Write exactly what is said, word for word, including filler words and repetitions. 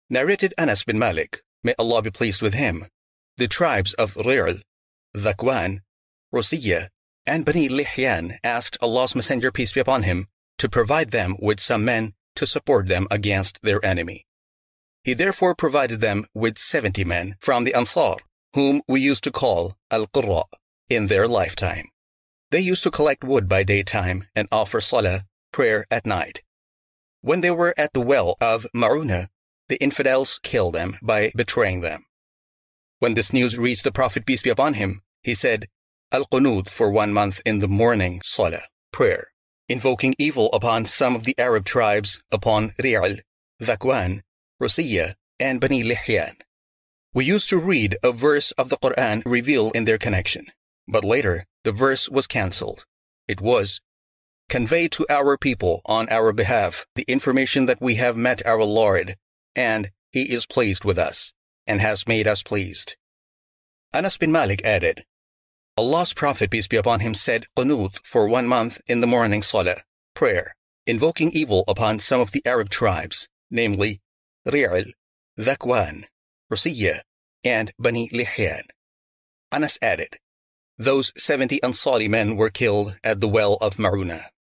Narrated Anas bin Malik, may Allah be pleased with him, the tribes of Ri'l, Dhakwan, Rosiyah, and Bani Lihyan asked Allah's Messenger, peace be upon him, to provide them with some men to support them against their enemy. He therefore provided them with seventy men from the Ansar, whom we used to call Al-Qurra, in their lifetime. They used to collect wood by daytime and offer salah, prayer, at night. When they were at the well of Ma'una, the infidels killed them by betraying them. When this news reached the Prophet, peace be upon him, he said, Al-Qunut for one month in the morning salah, prayer, invoking evil upon some of the Arab tribes, upon Ri'l, Dhakwan, Rosiyah, and Bani Lihyan. We used to read a verse of the Quran revealed in their connection, but later the verse was cancelled. It was, convey to our people on our behalf the information that we have met our Lord, and He is pleased with us, and has made us pleased. Anas bin Malik added, Allah's Prophet, peace be upon him, said Qunut for one month in the morning salah, prayer, invoking evil upon some of the Arab tribes, namely Ri'l, Dhakwan, Rosiyah, and Bani Lihyan. Anas added, those seventy Ansari men were killed at the well of Ma'una.